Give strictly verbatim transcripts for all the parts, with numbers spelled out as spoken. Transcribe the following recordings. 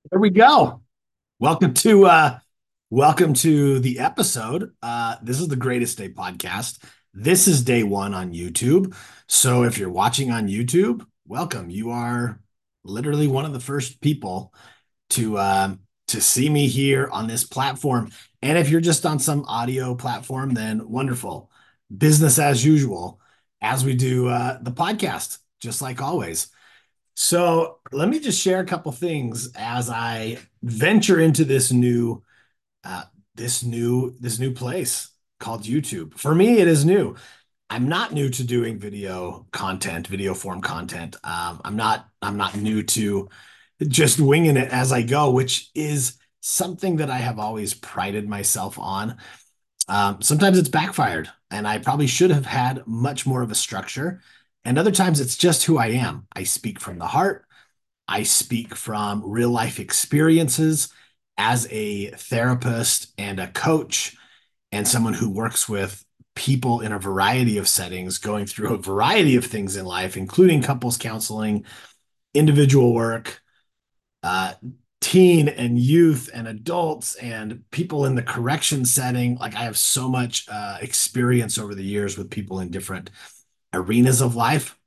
There we go. Welcome to uh welcome to the episode. Uh this is the Greatest Day podcast. This is day one on YouTube. So if you're watching on YouTube, welcome. You are literally one of the first people to um to see me here on this platform. And if you're just on some audio platform, then wonderful. Business as usual as we do uh the podcast, just like always. So let me just share a couple things as I venture into this new uh, this new this new place called YouTube. For me, it is new. I'm not new to doing video content, video form content. Um, I'm not I'm not new to just winging it as I go, which is something that I have always prided myself on. Um, sometimes it's backfired, and I probably should have had much more of a structure. And other times it's just who I am. I speak from the heart. I speak from real life experiences as a therapist and a coach and someone who works with people in a variety of settings, going through a variety of things in life, including couples counseling, individual work, uh, teen and youth and adults and people in the correction setting. Like I have so much uh, experience over the years with people in different arenas of life.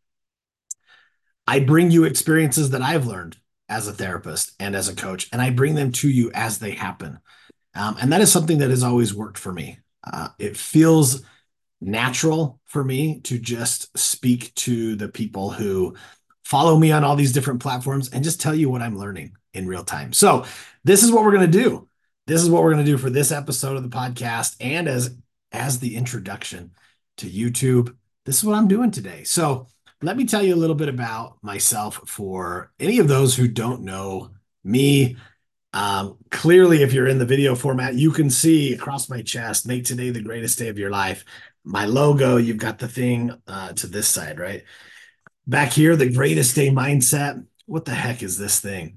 I bring you experiences that I've learned as a therapist and as a coach, and I bring them to you as they happen. Um, and that is something that has always worked for me. Uh, it feels natural for me to just speak to the people who follow me on all these different platforms and just tell you what I'm learning in real time. So, this is what we're going to do. This is what we're going to do for this episode of the podcast and as as the introduction to YouTube. This is what I'm doing today. So, let me tell you a little bit about myself for any of those who don't know me. Um, clearly, if you're in the video format, you can see across my chest, make today the greatest day of your life. My logo, you've got the thing uh, to this side, right? Back here, the greatest day mindset. What the heck is this thing?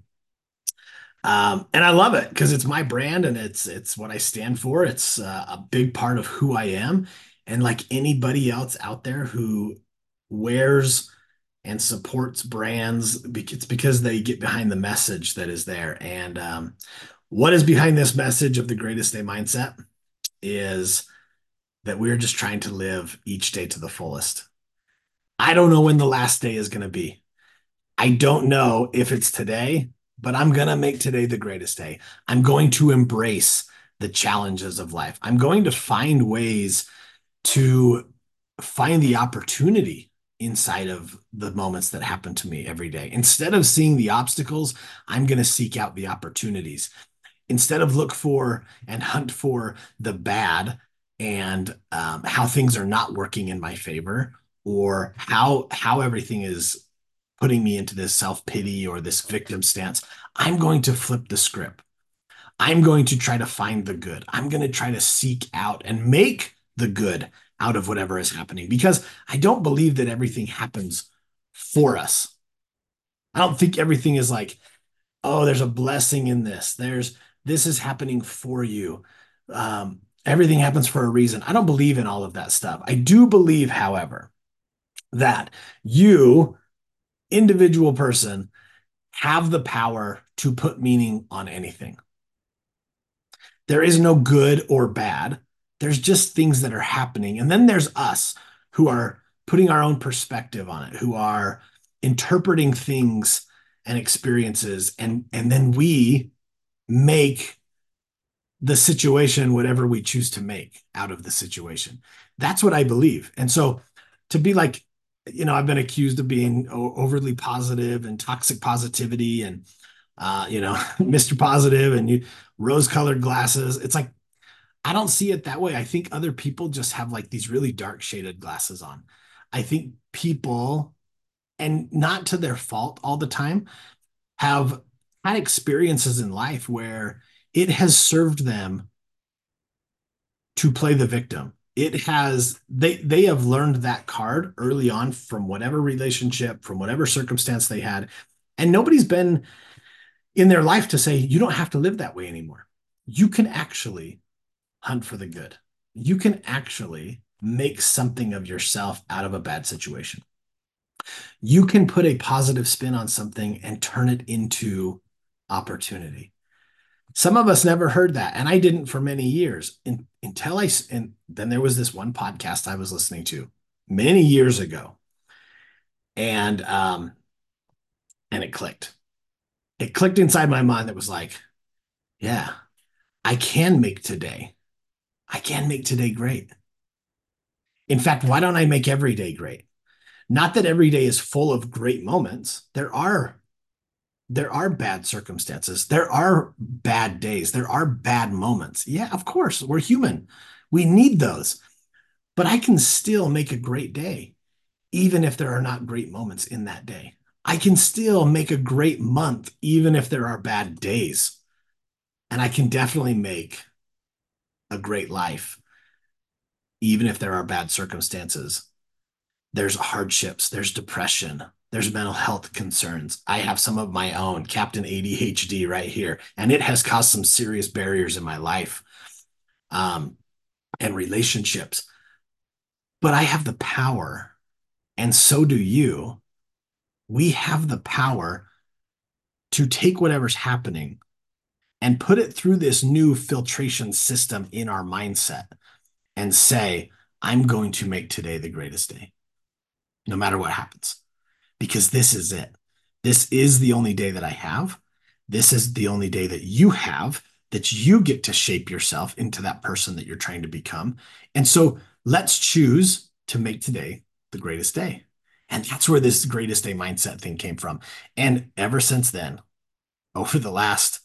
Um, and I love it because it's my brand and it's it's what I stand for. It's uh, a big part of who I am. And like anybody else out there who wears and supports brands, it's because they get behind the message that is there. And um, what is behind this message of the greatest day mindset is that we're just trying to live each day to the fullest. I don't know when the last day is going to be. I don't know if it's today, but I'm going to make today the greatest day. I'm going to embrace the challenges of life. I'm going to find ways to find the opportunity inside of the moments that happen to me every day. Instead of seeing the obstacles, I'm going to seek out the opportunities. Instead of look for and hunt for the bad and um, how things are not working in my favor or how how everything is putting me into this self-pity or this victim stance, I'm going to flip the script. I'm going to try to find the good. I'm going to try to seek out and make the good out of whatever is happening because I don't believe that everything happens for us. I don't think everything is like, oh, there's a blessing in this. There's this is happening for you. Um, everything happens for a reason. I don't believe in all of that stuff. I do believe, however, that you, individual person, have the power to put meaning on anything. There is no good or bad. There's just things that are happening. And then there's us who are putting our own perspective on it, who are interpreting things and experiences. And, and then we make the situation whatever we choose to make out of the situation. That's what I believe. And so to be like, you know, I've been accused of being overly positive and toxic positivity and, uh, you know, mister Positive and you rose colored glasses. It's like, I don't see it that way. I think other people just have like these really dark shaded glasses on. I think people, and not to their fault all the time, have had experiences in life where it has served them to play the victim. It has they they have learned that card early on from whatever relationship, from whatever circumstance they had. And nobody's been in their life to say, you don't have to live that way anymore. You can actually hunt for the good. You can actually make something of yourself out of a bad situation. You can put a positive spin on something and turn it into opportunity. Some of us never heard that, and I didn't for many years in, until I, and then there was this one podcast I was listening to many years ago, and um, and it clicked. It clicked inside my mind that was like, yeah, I can make today. I can make today great. In fact, why don't I make every day great? Not that every day is full of great moments. There are there are bad circumstances. There are bad days. There are bad moments. Yeah, of course, we're human. We need those. But I can still make a great day, even if there are not great moments in that day. I can still make a great month, even if there are bad days. And I can definitely make a great life, even if there are bad circumstances. There's hardships, there's depression, there's mental health concerns. I have some of my own, Captain A D H D right here, and it has caused some serious barriers in my life um, and relationships. But I have the power, and so do you. We have the power to take whatever's happening and put it through this new filtration system in our mindset and say, I'm going to make today the greatest day, no matter what happens, because this is it. This is the only day that I have. This is the only day that you have, that you get to shape yourself into that person that you're trying to become. And so let's choose to make today the greatest day. And that's where this greatest day mindset thing came from. And ever since then, over the last,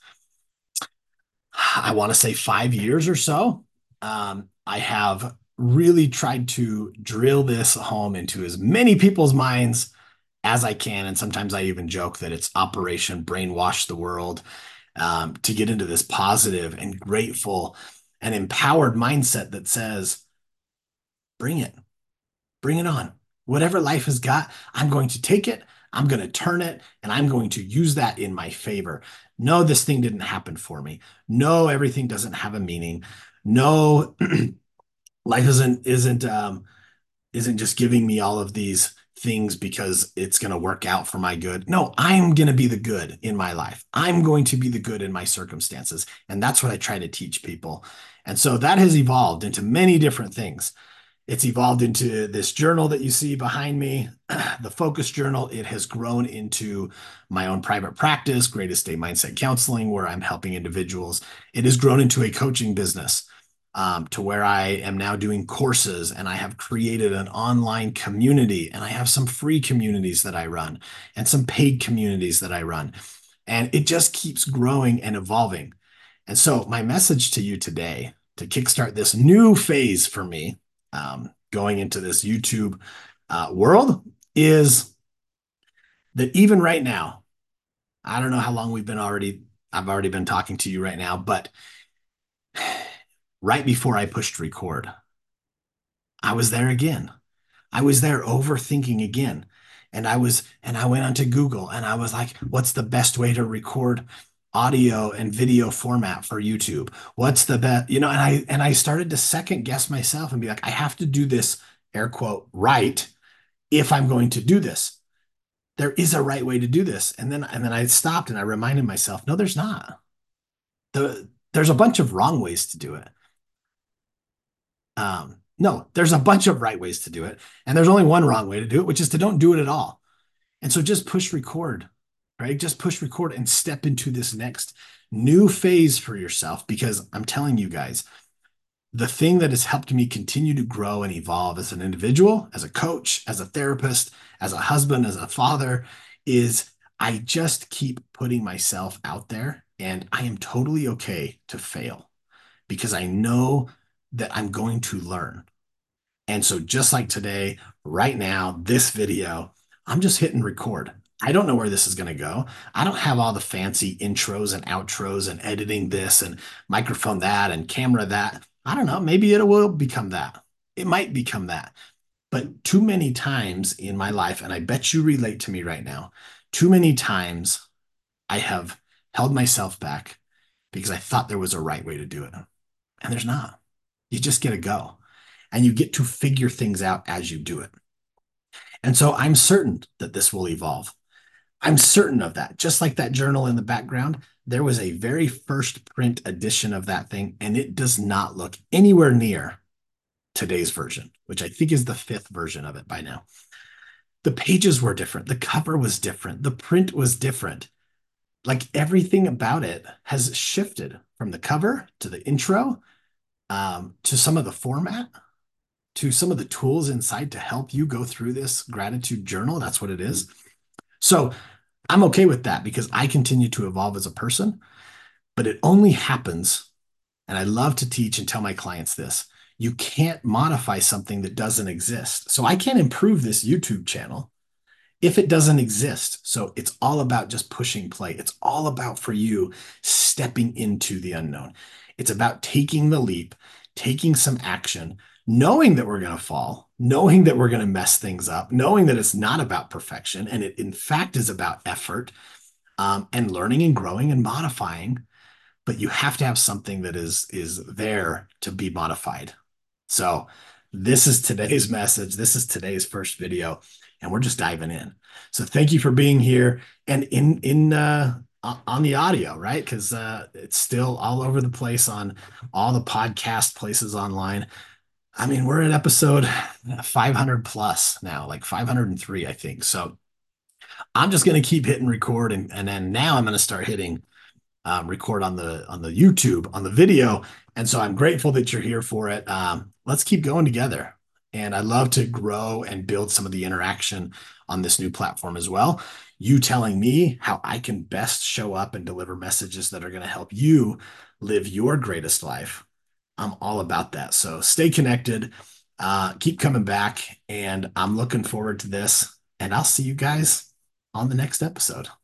I want to say five years or so, um, I have really tried to drill this home into as many people's minds as I can. And sometimes I even joke that it's Operation Brainwash the World, um, to get into this positive and grateful and empowered mindset that says, bring it, bring it on. Whatever life has got, I'm going to take it, I'm going to turn it, and I'm going to use that in my favor. No, this thing didn't happen for me. No, everything doesn't have a meaning. No, life isn't isn't um, isn't just giving me all of these things because it's going to work out for my good. No, I'm going to be the good in my life. I'm going to be the good in my circumstances. And that's what I try to teach people. And so that has evolved into many different things. It's evolved into this journal that you see behind me, the Focus Journal. It has grown into my own private practice, Greatest Day Mindset Counseling, where I'm helping individuals. It has grown into a coaching business, um, to where I am now doing courses, and I have created an online community, and I have some free communities that I run and some paid communities that I run. And it just keeps growing and evolving. And so my message to you today, to kickstart this new phase for me, um, going into this YouTube uh, world, is that even right now, I don't know how long we've been already, I've already been talking to you right now, but right before I pushed record, I was there again. I was there overthinking again. And I was, and I went onto Google and I was like, what's the best way to record audio and video format for YouTube? What's the best, you know, and I, and I started to second guess myself and be like, I have to do this, air quote, right, if I'm going to do this. There is a right way to do this. And then, and then I stopped and I reminded myself, no, there's not. The, there's a bunch of wrong ways to do it. Um, no, there's a bunch of right ways to do it. And there's only one wrong way to do it, which is to don't do it at all. And so just push record, right? Just push record and step into this next new phase for yourself. Because I'm telling you guys, the thing that has helped me continue to grow and evolve as an individual, as a coach, as a therapist, as a husband, as a father, is I just keep putting myself out there, and I am totally okay to fail because I know that I'm going to learn. And so just like today, right now, this video, I'm just hitting record. I don't know where this is going to go. I don't have all the fancy intros and outros and editing this and microphone that and camera that. I don't know. Maybe it will become that. It might become that. But too many times in my life, and I bet you relate to me right now, too many times I have held myself back because I thought there was a right way to do it. And there's not. You just get to go, and you get to figure things out as you do it. And so I'm certain that this will evolve. I'm certain of that. Just like that journal in the background, there was a very first print edition of that thing, and it does not look anywhere near today's version, which I think is the fifth version of it by now. The pages were different. The cover was different. The print was different. Like everything about it has shifted from the cover to the intro, um, to some of the format, to some of the tools inside to help you go through this gratitude journal. That's what it is. So I'm okay with that because I continue to evolve as a person, but it only happens. And I love to teach and tell my clients this. You can't modify something that doesn't exist. So I can't improve this YouTube channel if it doesn't exist. So it's all about just pushing play. It's all about for you stepping into the unknown. It's about taking the leap, taking some action, knowing that we're going to fall, knowing that we're going to mess things up, knowing that it's not about perfection. And it, in fact, is about effort, um, and learning and growing and modifying. But you have to have something that is, is there to be modified. So this is today's message. This is today's first video, and we're just diving in. So thank you for being here and in in uh, on the audio, right? Because uh, it's still all over the place on all the podcast places online. I mean, we're at episode five hundred plus now, like five hundred three, I think. So I'm just going to keep hitting record, and, and then now I'm going to start hitting um, record on the on the YouTube on the video. And so I'm grateful that you're here for it. Um, let's keep going together. And I love to grow and build some of the interaction on this new platform as well. You telling me how I can best show up and deliver messages that are going to help you live your greatest life. I'm all about that. So stay connected, uh, keep coming back, and I'm looking forward to this. And I'll see you guys on the next episode.